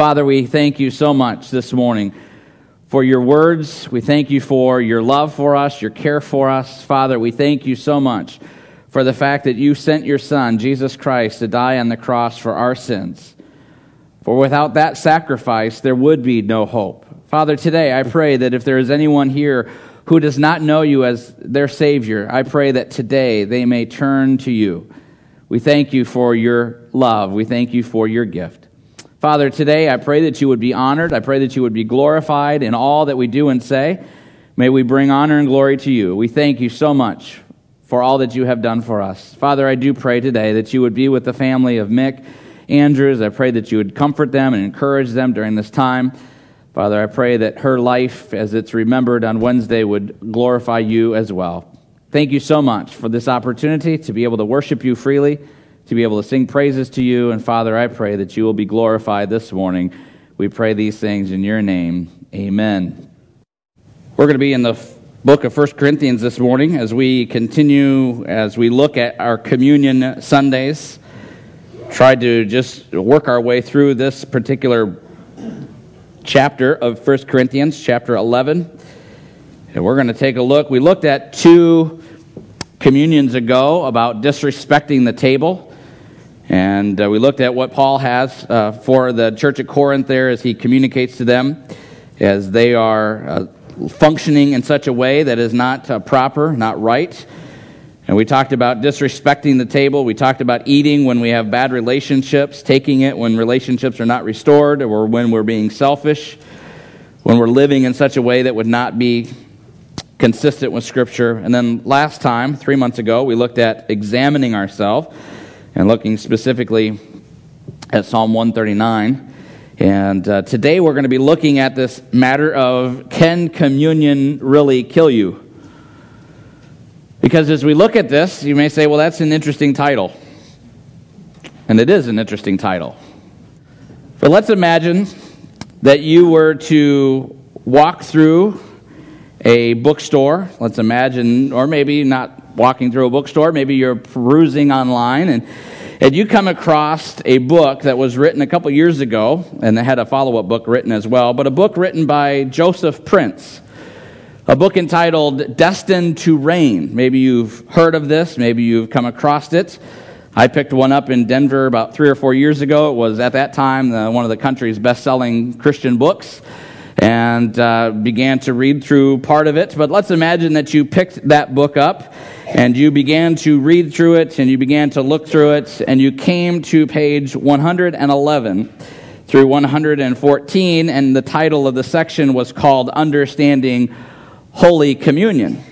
Father, we thank you so much this morning for your words. We thank you for your love for us, your care for us. Father, we thank you so much for the fact that you sent your Son, Jesus Christ, to die on the cross for our sins. For without that sacrifice, there would be no hope. Father, today I pray that if there is anyone here who does not know you as their Savior, I pray that today they may turn to you. We thank you for your love. We thank you for your gift. Father, today I pray that you would be honored. I pray that you would be glorified in all that we do and say. May we bring honor and glory to you. We thank you so much for all that you have done for us. Father, I do pray today that you would be with the family of Mick Andrews. I pray that you would comfort them and encourage them during this time. Father, I pray that her life, as it's remembered on Wednesday, would glorify you as well. Thank you so much for this opportunity to be able to worship you freely, to be able to sing praises to you. And Father, I pray that you will be glorified this morning. We pray these things in your name. Amen. We're going to be in the book of 1 Corinthians this morning as we continue, as we look at our communion Sundays. Try to just work our way through this particular chapter of 1 Corinthians, chapter 11. And we're going to take a look. We looked at 2 communions ago about disrespecting the table. And we looked at what Paul has for the church at Corinth there as he communicates to them as they are functioning in such a way that is not proper, not right. And we talked about disrespecting the table. We talked about eating when we have bad relationships, taking it when relationships are not restored, or when we're being selfish, when we're living in such a way that would not be consistent with Scripture. And then last time, 3 months ago, we looked at examining ourselves and looking specifically at Psalm 139. And today we're going to be looking at this matter of, can communion really kill you? Because as we look at this, you may say, well, that's an interesting title. And it is an interesting title. But let's imagine that you were to walk through a bookstore. Let's imagine, or maybe not walking through a bookstore, maybe you're perusing online, and you come across a book that was written a couple years ago, and they had a follow-up book written as well, but a book written by Joseph Prince, a book entitled Destined to Reign. Maybe you've heard of this, maybe you've come across it. I picked one up in Denver about 3 or 4 years ago. It was at that time one of the country's best-selling Christian books, and began to read through part of it. But let's imagine that you picked that book up, and you began to read through it, and you began to look through it, and you came to page 111 through 114, and the title of the section was called Understanding Holy Communion.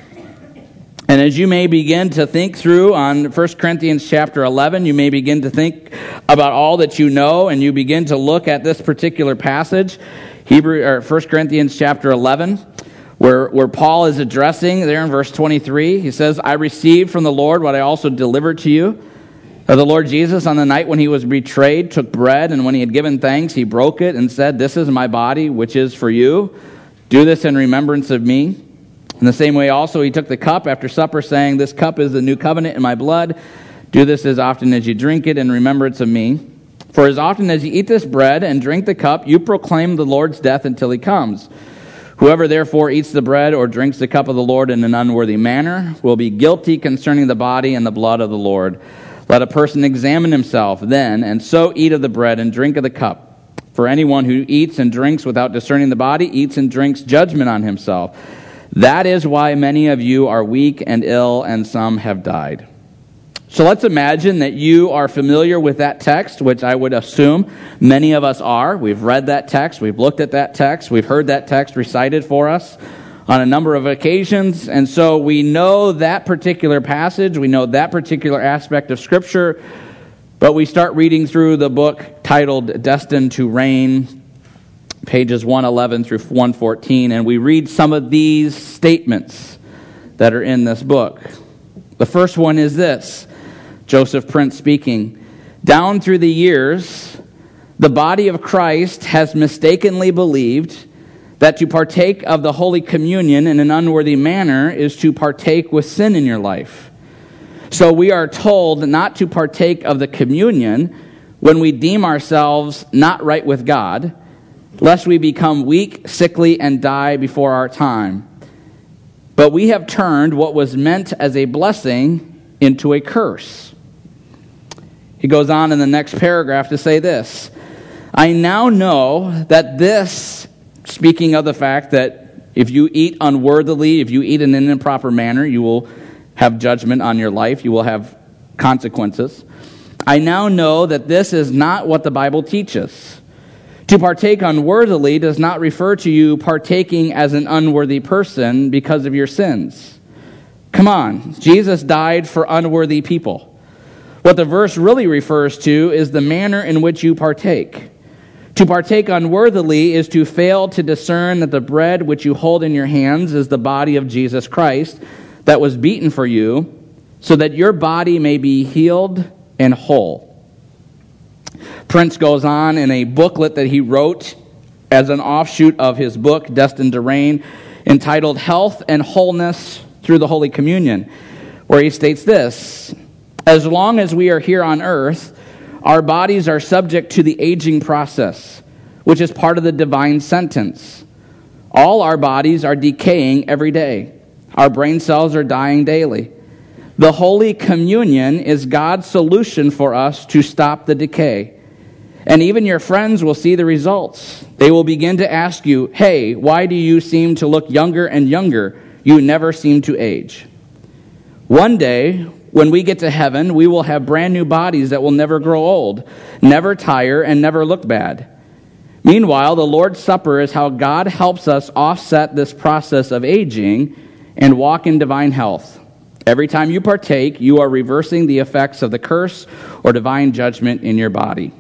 And as you may begin to think through on 1 Corinthians chapter 11, you may begin to think about all that you know, and you begin to look at this particular passage, 1 Corinthians chapter 11, where Paul is addressing there in verse 23. He says, I received from the Lord what I also delivered to you. That the Lord Jesus, on the night when he was betrayed, took bread, and when he had given thanks, he broke it and said, this is my body, which is for you. Do this in remembrance of me. In the same way also he took the cup after supper, saying, this cup is the new covenant in my blood. Do this as often as you drink it in remembrance of me. For as often as you eat this bread and drink the cup, you proclaim the Lord's death until he comes. Whoever therefore eats the bread or drinks the cup of the Lord in an unworthy manner will be guilty concerning the body and the blood of the Lord. Let a person examine himself then, and so eat of the bread and drink of the cup. For anyone who eats and drinks without discerning the body eats and drinks judgment on himself. That is why many of you are weak and ill, and some have died. So let's imagine that you are familiar with that text, which I would assume many of us are. We've read that text, we've looked at that text, we've heard that text recited for us on a number of occasions, and so we know that particular passage, we know that particular aspect of Scripture, but we start reading through the book titled Destined to Reign, pages 111 through 114, and we read some of these statements that are in this book. The first one is this, Joseph Prince speaking, down through the years, the body of Christ has mistakenly believed that to partake of the Holy Communion in an unworthy manner is to partake with sin in your life. So we are told not to partake of the communion when we deem ourselves not right with God, lest we become weak, sickly, and die before our time. But we have turned what was meant as a blessing into a curse." He goes on in the next paragraph to say this: "I now know that this," speaking of the fact that if you eat unworthily, if you eat in an improper manner, you will have judgment on your life, you will have consequences. "I now know that this is not what the Bible teaches. To partake unworthily does not refer to you partaking as an unworthy person because of your sins. Come on, Jesus died for unworthy people. What the verse really refers to is the manner in which you partake. To partake unworthily is to fail to discern that the bread which you hold in your hands is the body of Jesus Christ that was beaten for you, so that your body may be healed and whole." Prince goes on in a booklet that he wrote as an offshoot of his book, Destined to Reign, entitled Health and Wholeness Through the Holy Communion, where he states this: "As long as we are here on earth, our bodies are subject to the aging process, which is part of the divine sentence. All our bodies are decaying every day. Our brain cells are dying daily. The Holy Communion is God's solution for us to stop the decay. And even your friends will see the results. They will begin to ask you, 'Hey, why do you seem to look younger and younger? You never seem to age.' One day, when we get to heaven, we will have brand new bodies that will never grow old, never tire, and never look bad. Meanwhile, the Lord's Supper is how God helps us offset this process of aging and walk in divine health. Every time you partake, you are reversing the effects of the curse or divine judgment in your body."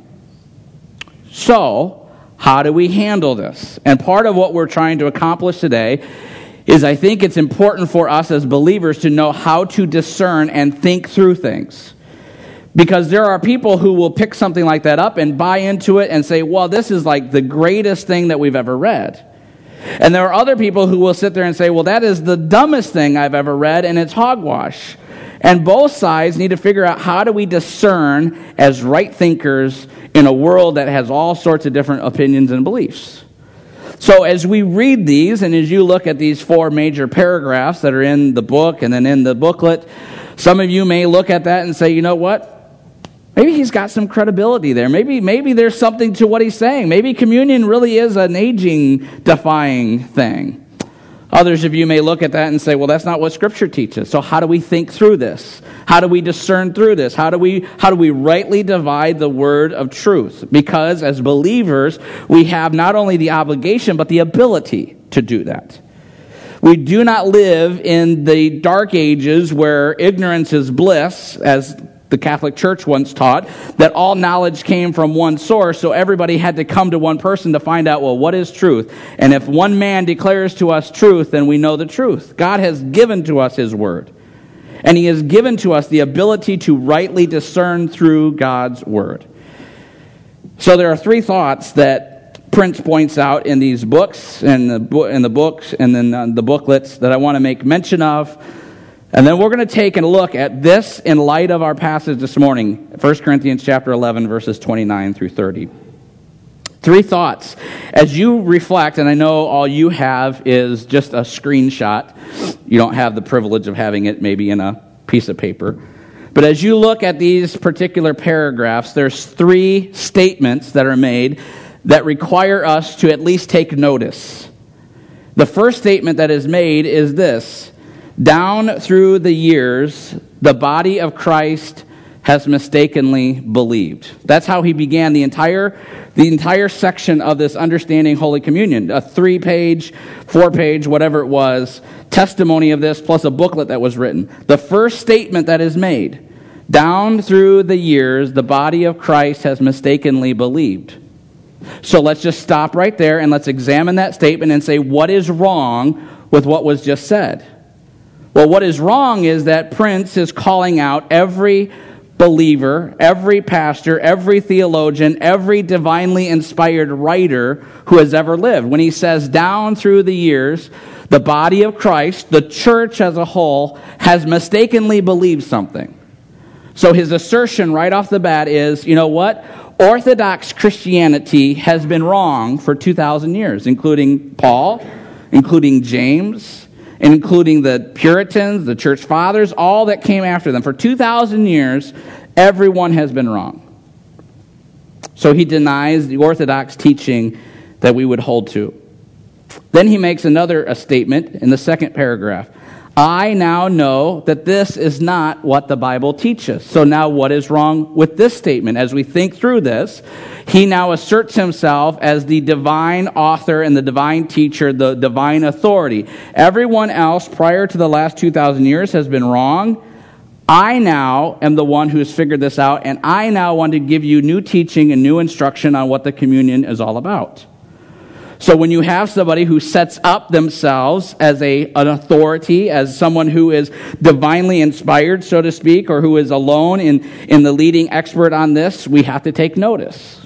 So, how do we handle this? And part of what we're trying to accomplish today is I think it's important for us as believers to know how to discern and think through things. Because there are people who will pick something like that up and buy into it and say, well, this is like the greatest thing that we've ever read. And there are other people who will sit there and say, well, that is the dumbest thing I've ever read, and it's hogwash. And both sides need to figure out, how do we discern as right thinkers in a world that has all sorts of different opinions and beliefs? So as we read these, and as you look at these 4 major paragraphs that are in the book and then in the booklet, some of you may look at that and say, you know what? Maybe he's got some credibility there. Maybe there's something to what he's saying. Maybe communion really is an aging-defying thing. Others of you may look at that and say, well, that's not what Scripture teaches. So how do we think through this? How do we discern through this? How do we rightly divide the word of truth? Because as believers, we have not only the obligation, but the ability to do that. We do not live in the dark ages where ignorance is bliss, as the Catholic Church once taught, that all knowledge came from one source, so everybody had to come to one person to find out, well, what is truth? And if one man declares to us truth, then we know the truth. God has given to us His Word, and He has given to us the ability to rightly discern through God's Word. So there are 3 thoughts that Prince points out in these books, in the books, and then the booklets that I want to make mention of. And then we're going to take a look at this in light of our passage this morning, 1 Corinthians chapter 11, verses 29 through 30. 3 thoughts. As you reflect, and I know all you have is just a screenshot. You don't have the privilege of having it maybe in a piece of paper. But as you look at these particular paragraphs, there's 3 statements that are made that require us to at least take notice. The first statement that is made is this: down through the years, the body of Christ has mistakenly believed. That's how he began the entire section of this Understanding Holy Communion. A 3-page, 4-page, whatever it was, testimony of this, plus a booklet that was written. The first statement that is made: down through the years, the body of Christ has mistakenly believed. So let's just stop right there and let's examine that statement and say, what is wrong with what was just said? Well, what is wrong is that Prince is calling out every believer, every pastor, every theologian, every divinely inspired writer who has ever lived. When he says, down through the years, the body of Christ, the church as a whole, has mistakenly believed something. So his assertion right off the bat is, you know what? Orthodox Christianity has been wrong for 2,000 years, including Paul, including James, and including the Puritans, the church fathers, all that came after them. For 2,000 years, everyone has been wrong. So he denies the Orthodox teaching that we would hold to. Then he makes another statement in the second paragraph. I now know that this is not what the Bible teaches. So now what is wrong with this statement? As we think through this, he now asserts himself as the divine author and the divine teacher, the divine authority. Everyone else prior to the last 2,000 years has been wrong. I now am the one who has figured this out, and I now want to give you new teaching and new instruction on what the communion is all about. So when you have somebody who sets up themselves as an authority, as someone who is divinely inspired, so to speak, or who is alone in the leading expert on this, we have to take notice.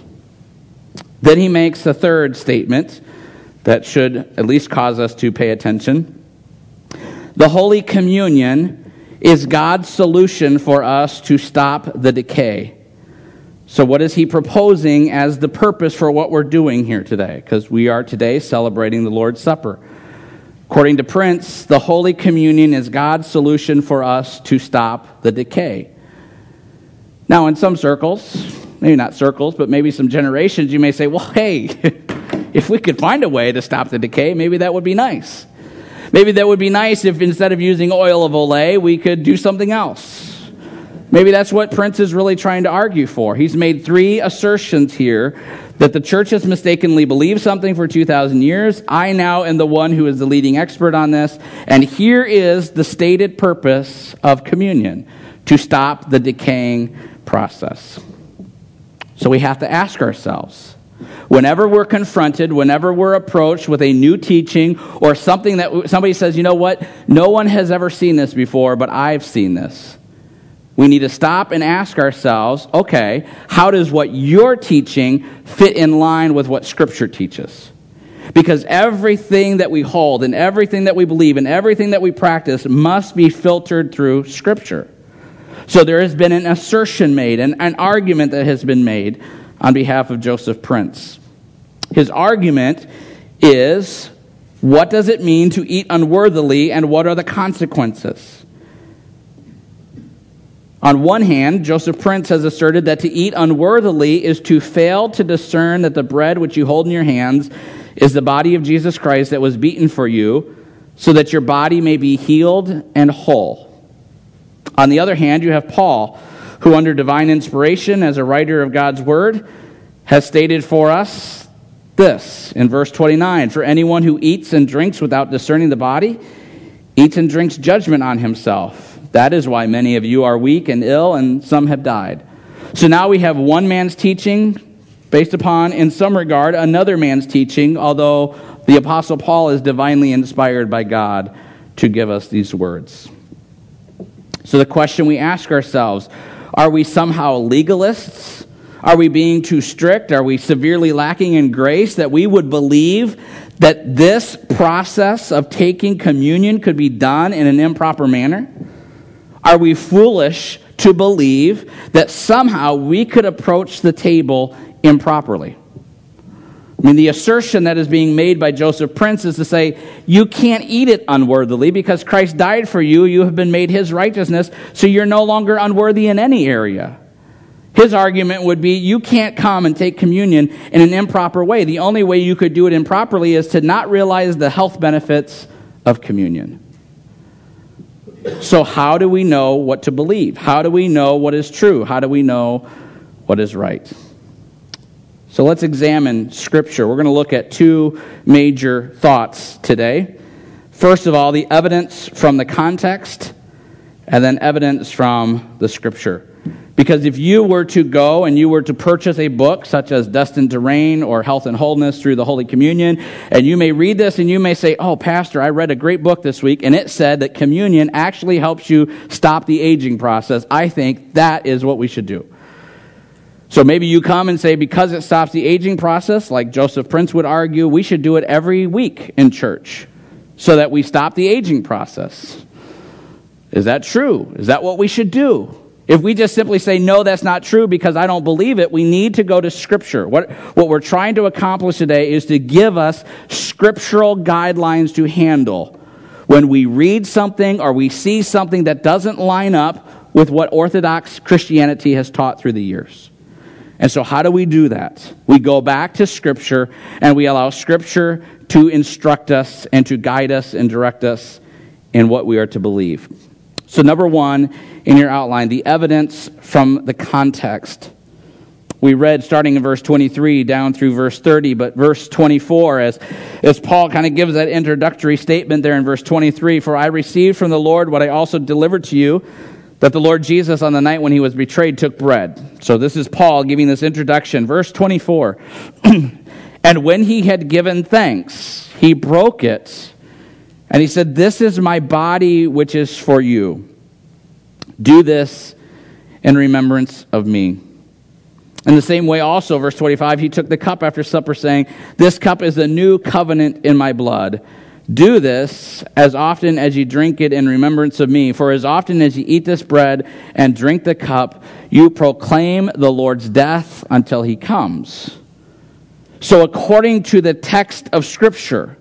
Then he makes a third statement that should at least cause us to pay attention. The Holy Communion is God's solution for us to stop the decay. So what is he proposing as the purpose for what we're doing here today? Because we are today celebrating the Lord's Supper. According to Prince, the Holy Communion is God's solution for us to stop the decay. Now, in some circles, maybe not circles, but maybe some generations, you may say, well, hey, if we could find a way to stop the decay, maybe that would be nice. Maybe that would be nice if instead of using oil of Olay, we could do something else. Maybe that's what Prince is really trying to argue for. He's made three assertions here that the church has mistakenly believed something for 2,000 years. I now am the one who is the leading expert on this. And here is the stated purpose of communion, to stop the decaying process. So we have to ask ourselves, whenever we're confronted, whenever we're approached with a new teaching or something that somebody says, you know what, no one has ever seen this before, but I've seen this. We need to stop and ask ourselves, okay, how does what you're teaching fit in line with what Scripture teaches? Because everything that we hold and everything that we believe and everything that we practice must be filtered through Scripture. So there has been an assertion made, an argument that has been made on behalf of Joseph Prince. His argument is, what does it mean to eat unworthily and what are the consequences? On one hand, Joseph Prince has asserted that to eat unworthily is to fail to discern that the bread which you hold in your hands is the body of Jesus Christ that was beaten for you, so that your body may be healed and whole. On the other hand, you have Paul, who under divine inspiration as a writer of God's word, has stated for us this in verse 29, for anyone who eats and drinks without discerning the body, eats and drinks judgment on himself. That is why many of you are weak and ill, and some have died. So now we have one man's teaching based upon, in some regard, another man's teaching, although the Apostle Paul is divinely inspired by God to give us these words. So the question we ask ourselves, are we somehow legalists? Are we being too strict? Are we severely lacking in grace that we would believe that this process of taking communion could be done in an improper manner? Are we foolish to believe that somehow we could approach the table improperly? I mean, the assertion that is being made by Joseph Prince is to say, you can't eat it unworthily because Christ died for you, you have been made his righteousness, so you're no longer unworthy in any area. His argument would be, you can't come and take communion in an improper way. The only way you could do it improperly is to not realize the health benefits of communion. So how do we know what to believe? How do we know what is true? How do we know what is right? So let's examine Scripture. We're going to look at two major thoughts today. First of all, the evidence from the context, and then evidence from the Scripture. Because if you were to go and you were to purchase a book such as Destined to Reign or Health and Wholeness through the Holy Communion, and you may read this and you may say, oh, Pastor, I read a great book this week, and it said that communion actually helps you stop the aging process. I think that is what we should do. So maybe you come and say, because it stops the aging process, like Joseph Prince would argue, we should do it every week in church so that we stop the aging process. Is that true? Is that what we should do? If we just simply say, no, that's not true because I don't believe it, we need to go to Scripture. What we're trying to accomplish today is to give us scriptural guidelines to handle when we read something or we see something that doesn't line up with what Orthodox Christianity has taught through the years. And so how do we do that? We go back to Scripture and we allow Scripture to instruct us and to guide us and direct us in what we are to believe. So number one, in your outline, the evidence from the context. We read starting in verse 23 down through verse 30, but verse 24, as Paul kind of gives that introductory statement there in verse 23, for I received from the Lord what I also delivered to you, that the Lord Jesus on the night when he was betrayed took bread. So this is Paul giving this introduction. Verse 24, and when he had given thanks, he broke it, and he said, this is my body which is for you. Do this in remembrance of me. In the same way also, verse 25, he took the cup after supper, saying, this cup is the new covenant in my blood. Do this as often as you drink it in remembrance of me. For as often as you eat this bread and drink the cup, you proclaim the Lord's death until he comes. So according to the text of Scripture,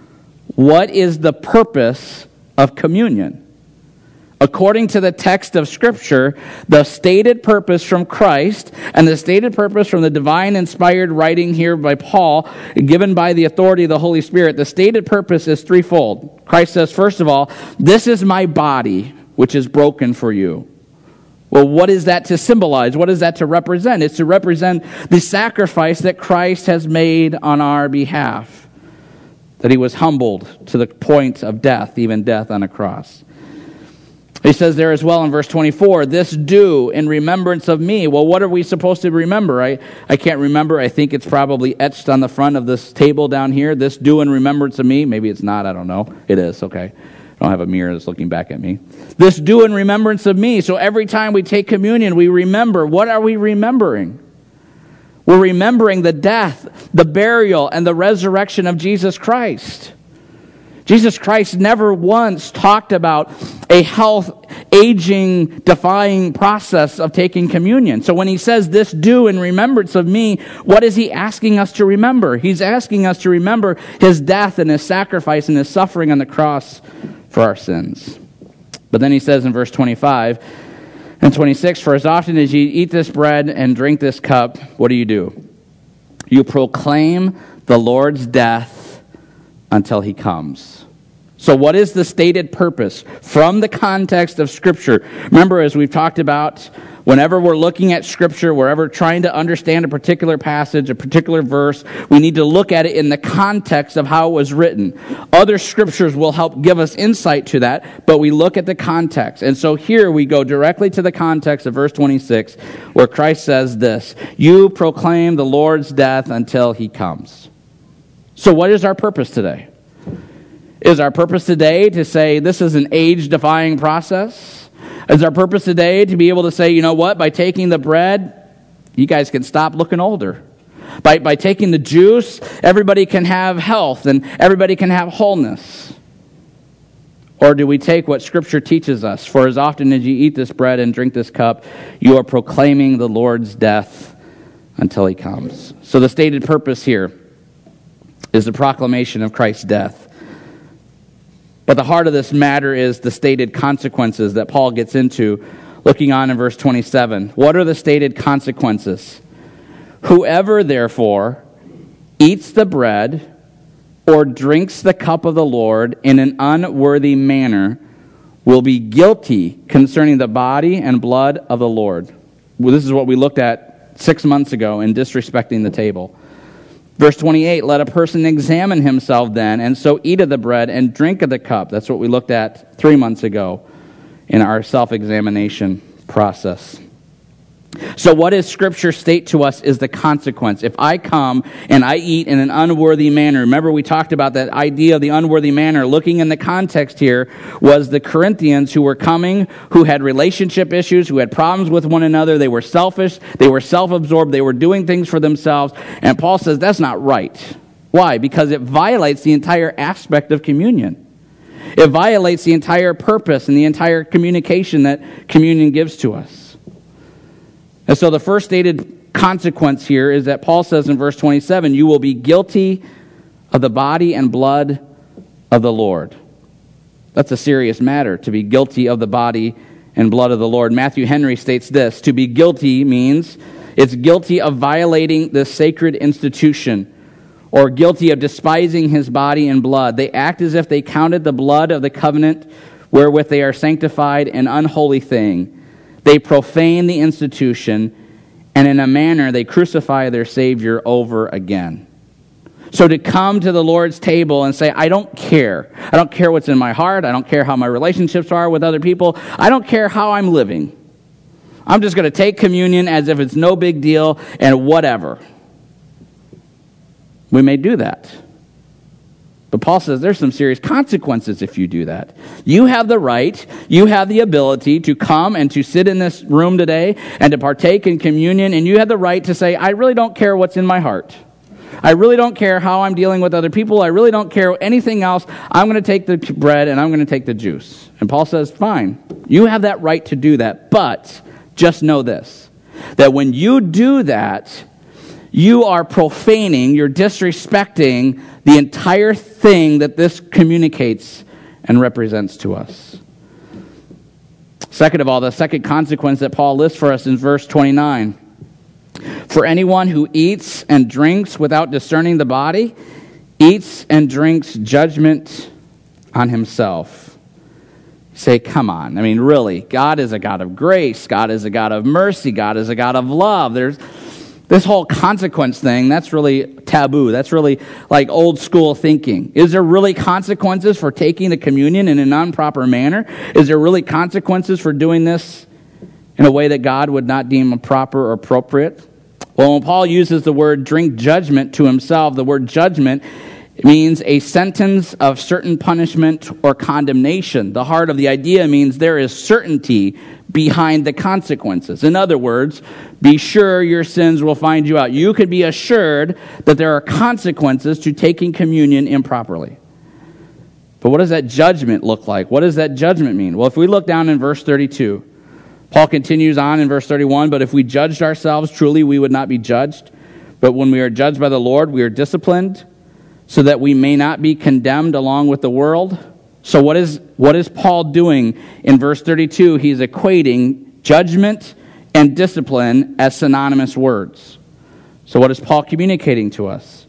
what is the purpose of communion? According to the text of Scripture, the stated purpose from Christ and the stated purpose from the divine inspired writing here by Paul, given by the authority of the Holy Spirit, the stated purpose is threefold. Christ says, first of all, this is my body, which is broken for you. Well, what is that to symbolize? What is that to represent? It's to represent the sacrifice that Christ has made on our behalf. That he was humbled to the point of death, even death on a cross. He says there as well in verse 24, this do in remembrance of me. Well, what are we supposed to remember? I can't remember. I think it's probably etched on the front of this table down here. This do in remembrance of me. Maybe it's not. I don't know. It is. Okay. I don't have a mirror that's looking back at me. This do in remembrance of me. So every time we take communion, we remember. What are we remembering? We're remembering the death, the burial, and the resurrection of Jesus Christ. Jesus Christ never once talked about a health, aging, defying process of taking communion. So when he says this do in remembrance of me, what is he asking us to remember? He's asking us to remember his death and his sacrifice and his suffering on the cross for our sins. But then he says in verse 25 and 26, for as often as you eat this bread and drink this cup, what do? You proclaim the Lord's death until he comes. So what is the stated purpose from the context of Scripture? Remember, as we've talked about, whenever we're looking at Scripture, wherever trying to understand a particular passage, a particular verse, we need to look at it in the context of how it was written. Other Scriptures will help give us insight to that, but we look at the context. And so here we go directly to the context of verse 26, where Christ says this, you proclaim the Lord's death until he comes. So what is our purpose today? Is our purpose today to say this is an age-defying process? Is our purpose today to be able to say, you know what, by taking the bread, you guys can stop looking older. By taking the juice, everybody can have health and everybody can have wholeness. Or do we take what Scripture teaches us? For as often as you eat this bread and drink this cup, you are proclaiming the Lord's death until he comes. So the stated purpose here is the proclamation of Christ's death. But the heart of this matter is the stated consequences that Paul gets into, looking on in verse 27. What are the stated consequences? Whoever, therefore, eats the bread or drinks the cup of the Lord in an unworthy manner will be guilty concerning the body and blood of the Lord. Well, this is what we looked at 6 months ago in disrespecting the table. Verse 28, let a person examine himself then, and so eat of the bread and drink of the cup. That's what we looked at 3 months ago in our self-examination process. So what does Scripture state to us is the consequence? If I come and I eat in an unworthy manner, remember we talked about that idea of the unworthy manner. Looking in the context here was the Corinthians who were coming, who had relationship issues, who had problems with one another. They were selfish, they were self-absorbed, they were doing things for themselves. And Paul says that's not right. Why? Because it violates the entire aspect of communion. It violates the entire purpose and the entire communication that communion gives to us. And so the first stated consequence here is that Paul says in verse 27, you will be guilty of the body and blood of the Lord. That's a serious matter, to be guilty of the body and blood of the Lord. Matthew Henry states this: to be guilty means it's guilty of violating the sacred institution, or guilty of despising his body and blood. They act as if they counted the blood of the covenant wherewith they are sanctified an unholy thing. They profane the institution, and in a manner they crucify their Savior over again. So to come to the Lord's table and say, I don't care. I don't care what's in my heart. I don't care how my relationships are with other people. I don't care how I'm living. I'm just going to take communion as if it's no big deal and whatever. We may do that. But Paul says there's some serious consequences if you do that. You have the right, you have the ability to come and to sit in this room today and to partake in communion, and you have the right to say, I really don't care what's in my heart. I really don't care how I'm dealing with other people. I really don't care anything else. I'm going to take the bread and I'm going to take the juice. And Paul says, fine, you have that right to do that. But just know this, that when you do that, you are profaning, you're disrespecting the entire thing that this communicates and represents to us. Second of all, the second consequence that Paul lists for us in verse 29. For anyone who eats and drinks without discerning the body, eats and drinks judgment on himself. Say, come on. I mean, really, God is a God of grace. God is a God of mercy. God is a God of love. There's this whole consequence thing, that's really taboo. That's really like old school thinking. Is there really consequences for taking the communion in an improper manner? Is there really consequences for doing this in a way that God would not deem proper or appropriate? Well, when Paul uses the word drink judgment to himself, the word judgment means a sentence of certain punishment or condemnation. The heart of the idea means there is certainty behind the consequences. In other words, be sure your sins will find you out. You can be assured that there are consequences to taking communion improperly. But what does that judgment look like? What does that judgment mean? Well, if we look down in verse 32, Paul continues on in verse 31, but if we judged ourselves, truly we would not be judged. But when we are judged by the Lord, we are disciplined, so that we may not be condemned along with the world. So what is Paul doing in verse 32? He's equating judgment and discipline as synonymous words. So what is Paul communicating to us?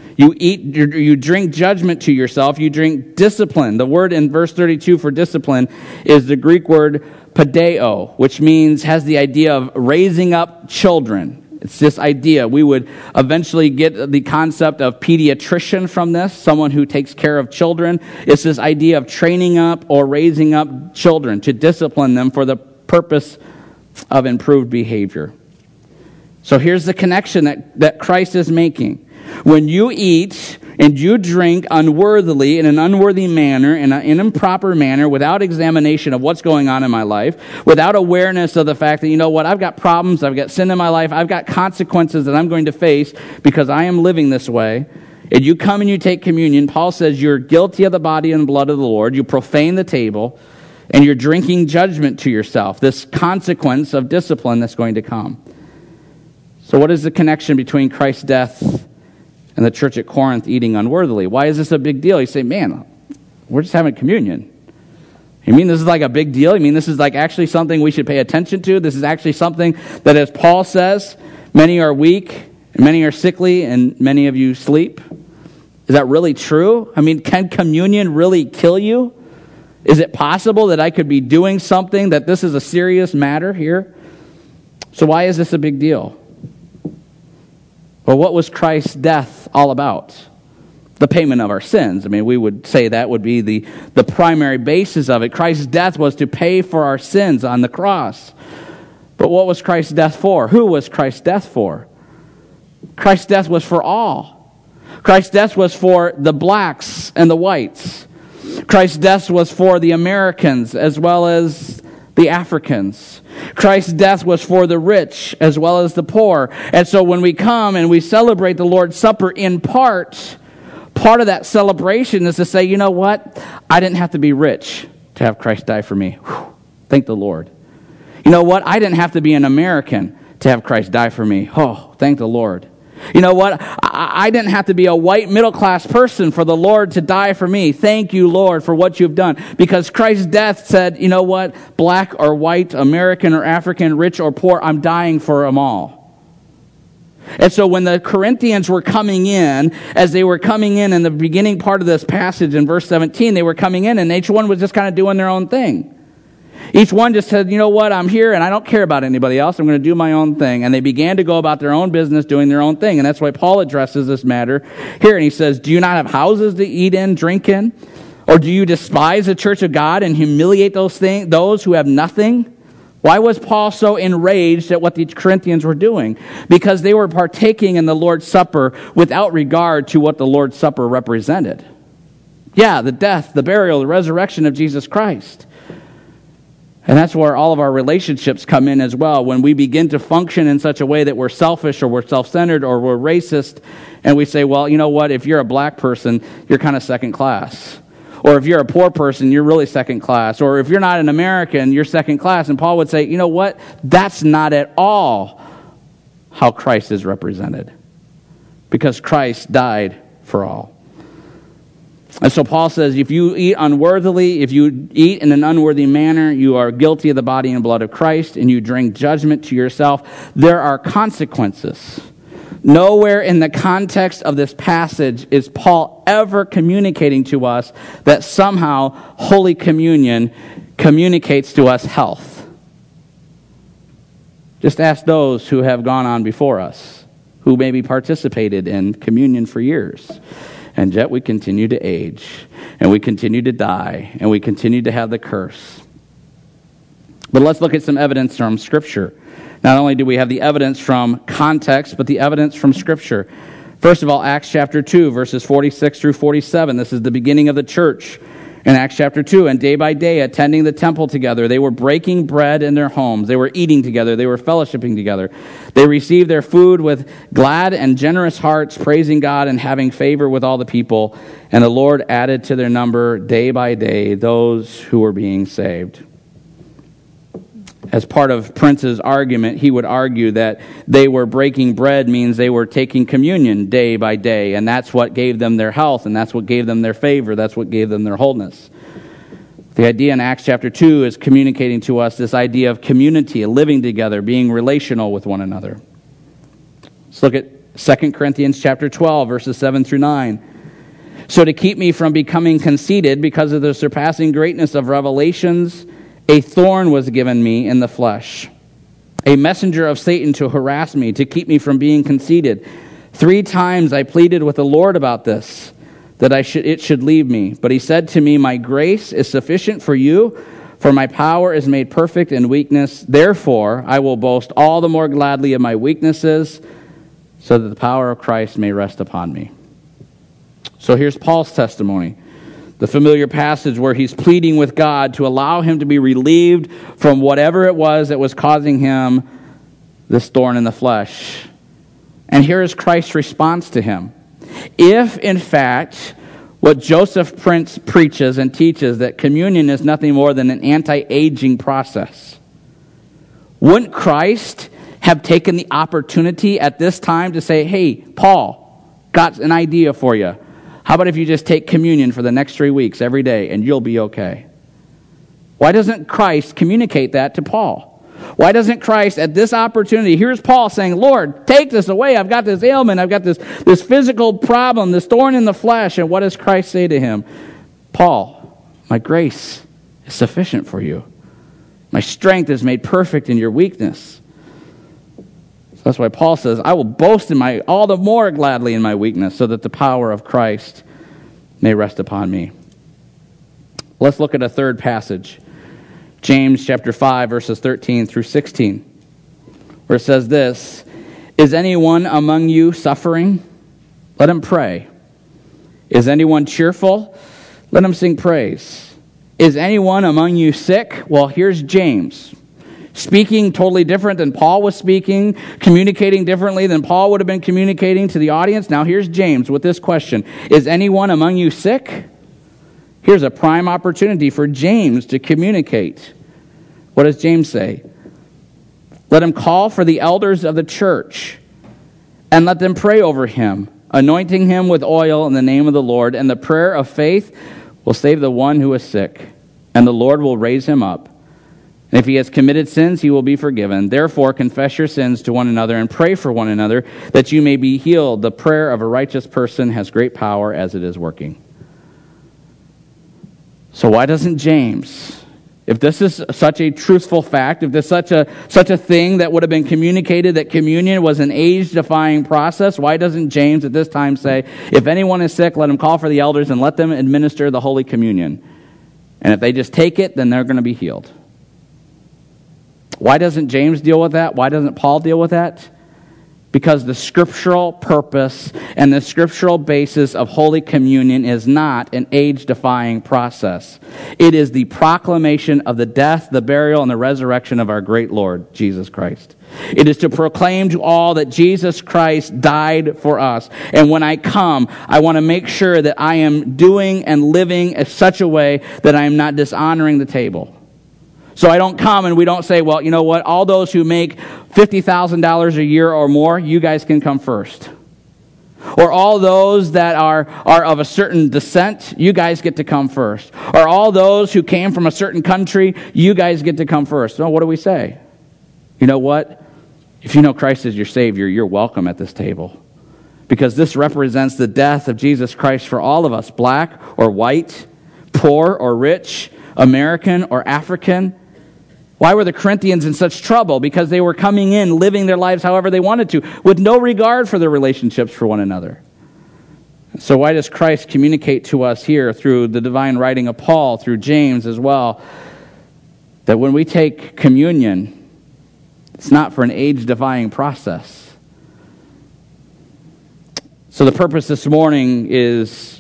You drink judgment to yourself, you drink discipline. The word in verse 32 for discipline is the Greek word padeo, which has the idea of raising up children. It's this idea. We would eventually get the concept of pediatrician from this, someone who takes care of children. It's this idea of training up or raising up children, to discipline them for the purpose of improved behavior. So here's the connection that Christ is making. When you eat and you drink unworthily, in an unworthy manner, in an improper manner, without examination of what's going on in my life, without awareness of the fact that, you know what, I've got problems, I've got sin in my life, I've got consequences that I'm going to face because I am living this way, and you come and you take communion, Paul says you're guilty of the body and blood of the Lord, you profane the table, and you're drinking judgment to yourself, this consequence of discipline that's going to come. So what is the connection between Christ's death and the church at Corinth eating unworthily? Why is this a big deal? You say, man, we're just having communion. You mean this is like a big deal? You mean this is like actually something we should pay attention to? This is actually something that, as Paul says, many are weak, and many are sickly, and many of you sleep. Is that really true? I mean, can communion really kill you? Is it possible that I could be doing something, that this is a serious matter here? So why is this a big deal? Well, what was Christ's death all about? The payment of our sins. I mean, we would say that would be the primary basis of it. Christ's death was to pay for our sins on the cross. But what was Christ's death for? Who was Christ's death for? Christ's death was for all. Christ's death was for the blacks and the whites. Christ's death was for the Americans as well as the Africans. Christ's death was for the rich as well as the poor. And so when we come and we celebrate the Lord's Supper, in part of that celebration is to say, you know what? I didn't have to be rich to have Christ die for me. Whew. Thank the Lord. You know what? I didn't have to be an American to have Christ die for me. Oh, thank the Lord. You know what? I didn't have to be a white middle-class person for the Lord to die for me. Thank you, Lord, for what you've done. Because Christ's death said, you know what? Black or white, American or African, rich or poor, I'm dying for them all. And so when the Corinthians were coming in, as they were coming in the beginning part of this passage in verse 17, they were coming in and each one was just kind of doing their own thing. Each one just said, you know what, I'm here and I don't care about anybody else. I'm going to do my own thing. And they began to go about their own business doing their own thing. And that's why Paul addresses this matter here. And he says, do you not have houses to eat in, drink in? Or do you despise the church of God and humiliate those who have nothing? Why was Paul so enraged at what the Corinthians were doing? Because they were partaking in the Lord's Supper without regard to what the Lord's Supper represented. Yeah, the death, the burial, the resurrection of Jesus Christ. And that's where all of our relationships come in as well. When we begin to function in such a way that we're selfish or we're self-centered or we're racist, and we say, well, you know what, if you're a black person, you're kind of second class. Or if you're a poor person, you're really second class. Or if you're not an American, you're second class. And Paul would say, you know what? That's not at all how Christ is represented. Because Christ died for all. And so Paul says, if you eat unworthily, if you eat in an unworthy manner, you are guilty of the body and blood of Christ, and you drink judgment to yourself. There are consequences. Nowhere in the context of this passage is Paul ever communicating to us that somehow Holy Communion communicates to us health. Just ask those who have gone on before us, who maybe participated in communion for years. And yet we continue to age, and we continue to die, and we continue to have the curse. But let's look at some evidence from Scripture. Not only do we have the evidence from context, but the evidence from Scripture. First of all, Acts chapter 2, verses 46 through 47. This is the beginning of the church in Acts chapter 2. And day by day, attending the temple together, they were breaking bread in their homes. They were eating together. They were fellowshipping together. They received their food with glad and generous hearts, praising God and having favor with all the people. And the Lord added to their number day by day those who were being saved. As part of Prince's argument, he would argue that they were breaking bread means they were taking communion day by day, and that's what gave them their health, and that's what gave them their favor, that's what gave them their wholeness. The idea in Acts chapter 2 is communicating to us this idea of community, living together, being relational with one another. Let's look at 2 Corinthians chapter 12, verses 7 through 9. So to keep me from becoming conceited because of the surpassing greatness of revelations, a thorn was given me in the flesh, a messenger of Satan to harass me, to keep me from being conceited. 3 times I pleaded with the Lord about this, that it should leave me. But he said to me, my grace is sufficient for you, for my power is made perfect in weakness. Therefore, I will boast all the more gladly of my weaknesses, so that the power of Christ may rest upon me. So here's Paul's testimony. The familiar passage where he's pleading with God to allow him to be relieved from whatever it was that was causing him this thorn in the flesh. And here is Christ's response to him. If, in fact, what Joseph Prince preaches and teaches, that communion is nothing more than an anti-aging process, wouldn't Christ have taken the opportunity at this time to say, hey, Paul, got an idea for you. How about if you just take communion for the next 3 weeks every day and you'll be okay? Why doesn't Christ communicate that to Paul? Why doesn't Christ at this opportunity, here's Paul saying, Lord, take this away. I've got this ailment. I've got this physical problem, this thorn in the flesh. And what does Christ say to him? Paul, my grace is sufficient for you. My strength is made perfect in your weakness. That's why Paul says, I will boast all the more gladly in my weakness, so that the power of Christ may rest upon me. Let's look at a third passage. James chapter 5, verses 13 through 16, where it says this, is anyone among you suffering? Let him pray. Is anyone cheerful? Let him sing praise. Is anyone among you sick? Well, here's James, speaking totally different than Paul was speaking, communicating differently than Paul would have been communicating to the audience. Now here's James with this question. Is anyone among you sick? Here's a prime opportunity for James to communicate. What does James say? let him call for the elders of the church and let them pray over him, anointing him with oil in the name of the Lord. And the prayer of faith will save the one who is sick, and the Lord will raise him up. And if he has committed sins, he will be forgiven. Therefore, confess your sins to one another and pray for one another that you may be healed. The prayer of a righteous person has great power as it is working. So why doesn't James, if this is such a truthful fact, if this is such a thing that would have been communicated, that communion was an age-defying process, why doesn't James at this time say, if anyone is sick, let him call for the elders and let them administer the Holy Communion. And if they just take it, then they're going to be healed. Why doesn't James deal with that? Why doesn't Paul deal with that? Because the scriptural purpose and the scriptural basis of Holy Communion is not an age-defying process. It is the proclamation of the death, the burial, and the resurrection of our great Lord, Jesus Christ. It is to proclaim to all that Jesus Christ died for us. And when I come, I want to make sure that I am doing and living in such a way that I am not dishonoring the table. So I don't come and we don't say, well, you know what, all those who make $50,000 a year or more, you guys can come first. Or all those that are of a certain descent, you guys get to come first. Or all those who came from a certain country, you guys get to come first. No, what do we say? You know what? If you know Christ as your Savior, you're welcome at this table. Because this represents the death of Jesus Christ for all of us, black or white, poor or rich, American or African. Why were the Corinthians in such trouble? Because they were coming in, living their lives however they wanted to, with no regard for their relationships for one another. So why does Christ communicate to us here through the divine writing of Paul, through James as well, that when we take communion, it's not for an age-defying process? So the purpose this morning is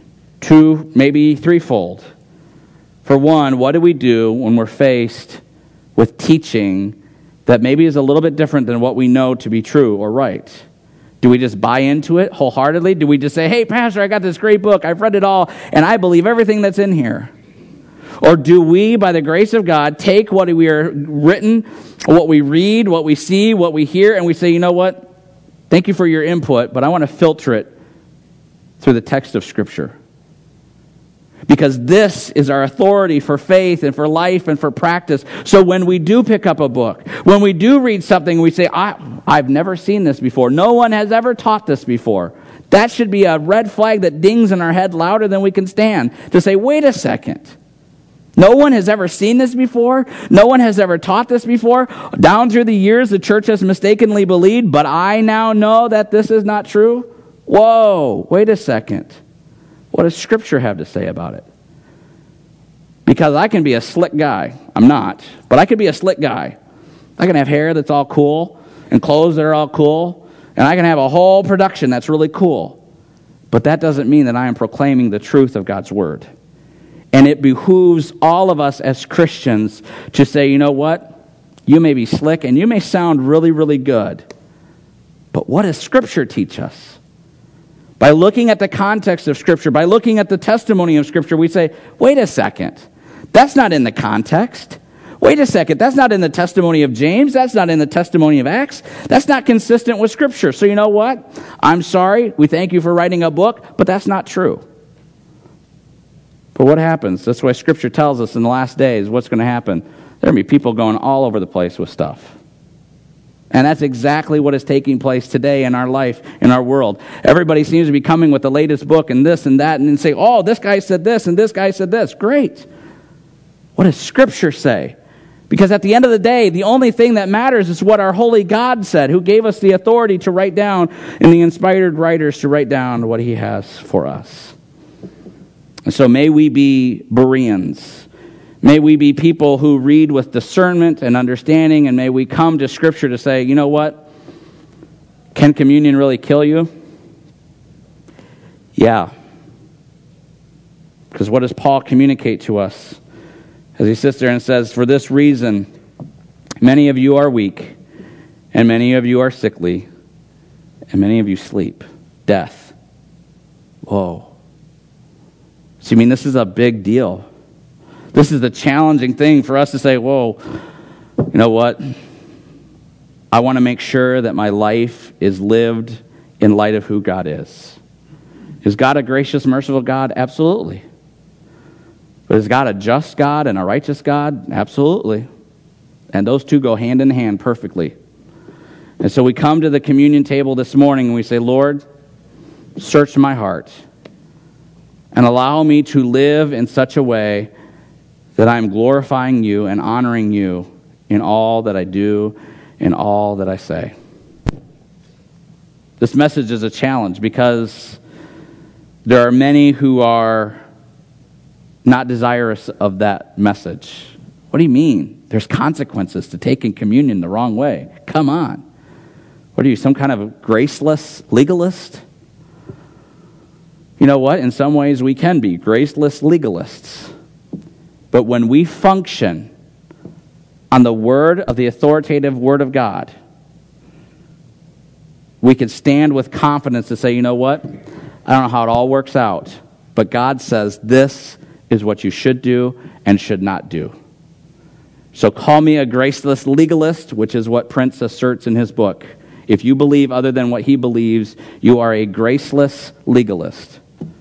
maybe threefold. For one, what do we do when we're faced with teaching that maybe is a little bit different than what we know to be true or right? Do we just buy into it wholeheartedly? Do we just say, hey, Pastor, I got this great book, I've read it all, and I believe everything that's in here? Or do we, by the grace of God, take what we are written, what we read, what we see, what we hear, and we say, you know what? Thank you for your input, but I want to filter it through the text of Scripture. Because this is our authority for faith and for life and for practice. So when we do pick up a book, when we do read something, we say, I've never seen this before. No one has ever taught this before. That should be a red flag that dings in our head louder than we can stand. To say, wait a second. No one has ever seen this before. No one has ever taught this before. Down through the years, the church has mistakenly believed, but I now know that this is not true. Whoa, wait a second. What does Scripture have to say about it? Because I can be a slick guy. I'm not. But I can be a slick guy. I can have hair that's all cool and clothes that are all cool. And I can have a whole production that's really cool. But that doesn't mean that I am proclaiming the truth of God's Word. And it behooves all of us as Christians to say, you know what? You may be slick and you may sound really, really good. But what does Scripture teach us? By looking at the context of Scripture, by looking at the testimony of Scripture, we say, wait a second, that's not in the context. Wait a second, that's not in the testimony of James, that's not in the testimony of Acts, that's not consistent with Scripture. So you know what? I'm sorry, we thank you for writing a book, but that's not true. But what happens? That's why Scripture tells us in the last days what's going to happen. There are going to be people going all over the place with stuff. And that's exactly what is taking place today in our life, in our world. Everybody seems to be coming with the latest book and this and that and then say, oh, this guy said this and this guy said this. Great. What does Scripture say? Because at the end of the day, the only thing that matters is what our holy God said, who gave us the authority to write down, and the inspired writers to write down what he has for us. And so may we be Bereans. May we be people who read with discernment and understanding, and may we come to Scripture to say, you know what? Can communion really kill you? Yeah. Because what does Paul communicate to us? As he sits there and says, for this reason, many of you are weak, and many of you are sickly, and many of you sleep. Death. Whoa. So, this is a big deal. This is the challenging thing for us to say, whoa, you know what? I want to make sure that my life is lived in light of who God is. Is God a gracious, merciful God? Absolutely. But is God a just God and a righteous God? Absolutely. And those two go hand in hand perfectly. And so we come to the communion table this morning and we say, Lord, search my heart and allow me to live in such a way that I'm glorifying you and honoring you in all that I do, in all that I say. This message is a challenge because there are many who are not desirous of that message. What do you mean? There's consequences to taking communion the wrong way. Come on. What are you, some kind of graceless legalist? You know what? In some ways we can be graceless legalists. But when we function on the word of the authoritative word of God, we can stand with confidence to say, you know what? I don't know how it all works out, but God says this is what you should do and should not do. So call me a graceless legalist, which is what Prince asserts in his book. If you believe other than what he believes, you are a graceless legalist.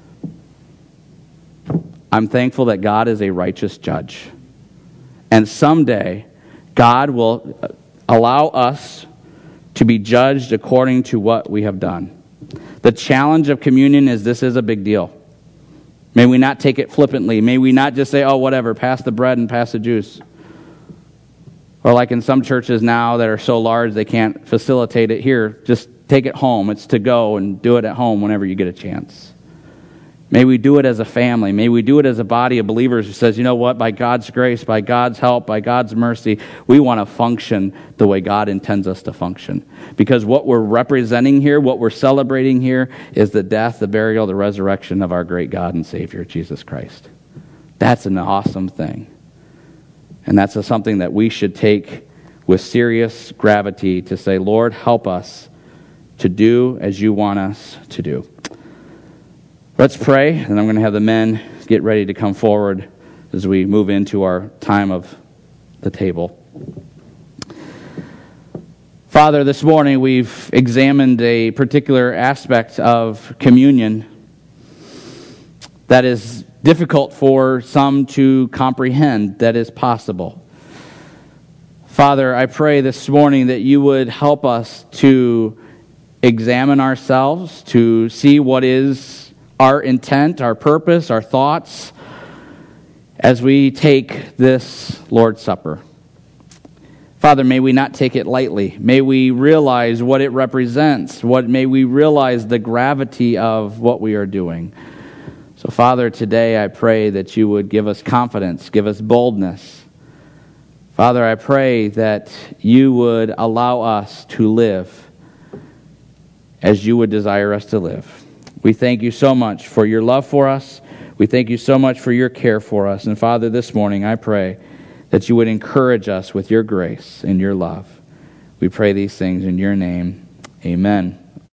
I'm thankful that God is a righteous judge. And someday, God will allow us to be judged according to what we have done. The challenge of communion is this is a big deal. May we not take it flippantly. May we not just say, oh, whatever, pass the bread and pass the juice. Or like in some churches now that are so large they can't facilitate it here, just take it home. It's to go and do it at home whenever you get a chance. May we do it as a family. May we do it as a body of believers who says, you know what, by God's grace, by God's help, by God's mercy, we want to function the way God intends us to function. Because what we're representing here, what we're celebrating here, is the death, the burial, the resurrection of our great God and Savior, Jesus Christ. That's an awesome thing. And that's something that we should take with serious gravity to say, Lord, help us to do as you want us to do. Let's pray, and I'm going to have the men get ready to come forward as we move into our time of the table. Father, this morning we've examined a particular aspect of communion that is difficult for some to comprehend, that is possible. Father, I pray this morning that you would help us to examine ourselves, to see what is our intent, our purpose, our thoughts as we take this Lord's Supper. Father, may we not take it lightly. May we realize what it represents. May we realize the gravity of what we are doing. So, Father, today I pray that you would give us confidence, give us boldness. Father, I pray that you would allow us to live as you would desire us to live. We thank you so much for your love for us. We thank you so much for your care for us. And Father, this morning I pray that you would encourage us with your grace and your love. We pray these things in your name. Amen.